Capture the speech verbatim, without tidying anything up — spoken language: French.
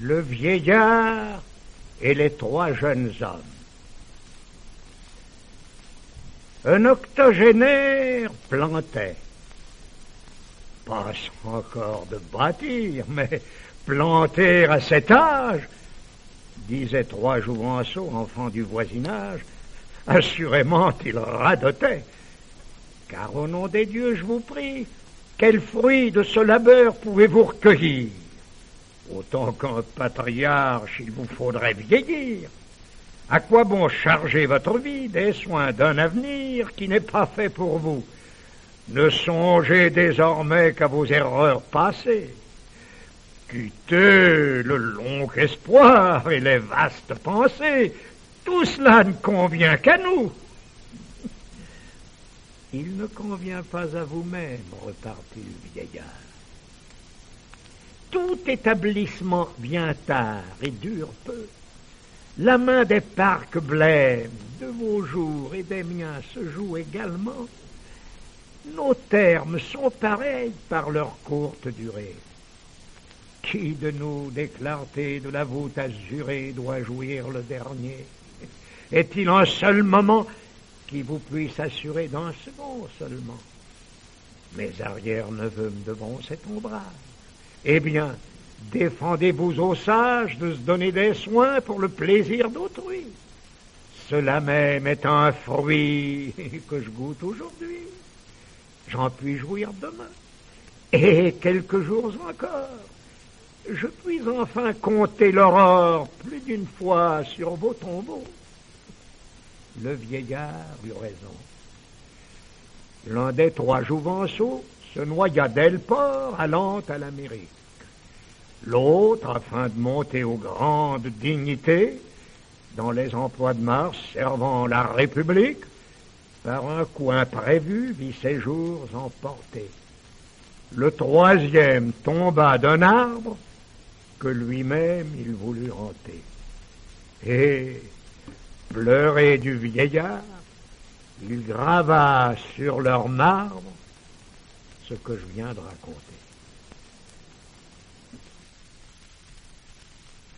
le vieillard et les trois jeunes hommes. Un octogénaire plantait, pas encore de bâtir, mais planter à cet âge, disaient trois jouvenceaux, enfants du voisinage, assurément il radotait. Car au nom des dieux, je vous prie, quel fruit de ce labeur pouvez-vous recueillir? Autant qu'un patriarche, il vous faudrait vieillir. À quoi bon charger votre vie des soins d'un avenir qui n'est pas fait pour vous? Ne songez désormais qu'à vos erreurs passées. Quittez le long espoir et les vastes pensées. Tout cela ne convient qu'à nous. Il ne convient pas à vous-même, repartit le vieillard. Tout établissement vient tard et dure peu. La main des parcs blêmes de vos jours et des miens se joue également. Nos termes sont pareils par leur courte durée. Qui de nous, des clartés de la voûte azurée, doit jouir le dernier? Est-il un seul moment qui vous puisse assurer d'un second seulement? Mes arrière-neveux me devront cet ombrage. Eh bien, défendez-vous aux sages de se donner des soins pour le plaisir d'autrui. Cela même est un fruit que je goûte aujourd'hui. J'en puis jouir demain. Et quelques jours encore, je puis enfin compter l'aurore plus d'une fois sur vos tombeaux. Le vieillard eut raison. L'un des trois jouvenceaux se noya dès le port allant à l'Amérique. L'autre, afin de monter aux grandes dignités, dans les emplois de Mars servant la République, par un coup imprévu vit ses jours emportés. Le troisième tomba d'un arbre que lui-même il voulut hanter. Et, pleuré du vieillard, il grava sur leur marbre ce que je viens de raconter.